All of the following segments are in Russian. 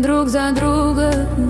друг за друга,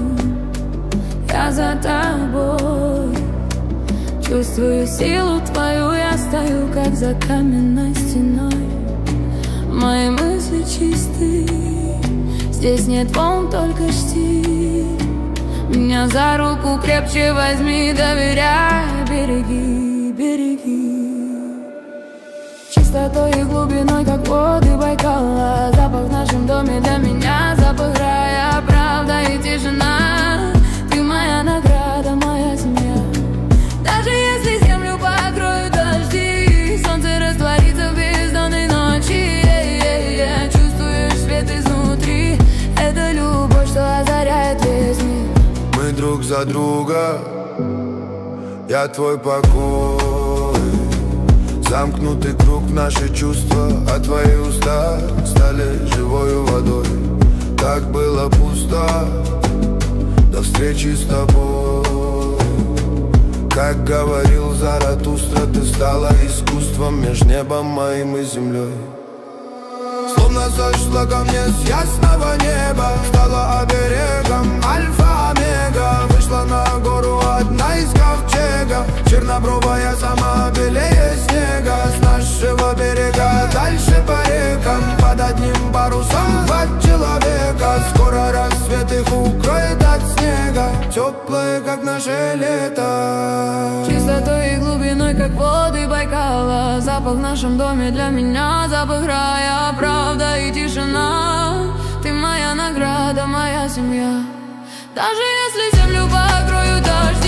я за тобой. Чувствую силу твою, я стою, как за каменной стеной. Мои мысли чисты, здесь нет волн, только штиль. Меня за руку крепче возьми, доверяй, береги, береги. Чистотой и глубиной, как воды Байкала. Запах в нашем доме для меня, запах рая, правда и тишина. Ты моя награда, моя семья. Даже если землю покроют дожди, солнце растворится в бездонной ночи. Чувствуешь свет изнутри, это любовь, что озаряет весь мир. Мы друг за друга, я твой покой. Замкнутый круг в наши чувства, а твои уста стали живою водой. Так было пусто до встречи с тобой. Как говорил Заратустра, ты стала искусством между небом моим и землей. Словно сошла ко мне с ясного неба, стала оберегом, альфа-омега. Вышла на гору одна из ковчега, чернобровая, сама белее снега. С нашего берега дальше по рекам, под одним парусом два человека. Скоро рассвет их укроет от снега, теплое, как наше лето. Чистотой и глубиной, как воды Байкала. Запах в нашем доме для меня, запах рая, правда и тишина. Ты моя награда, моя семья. Даже если землю покроют дожди,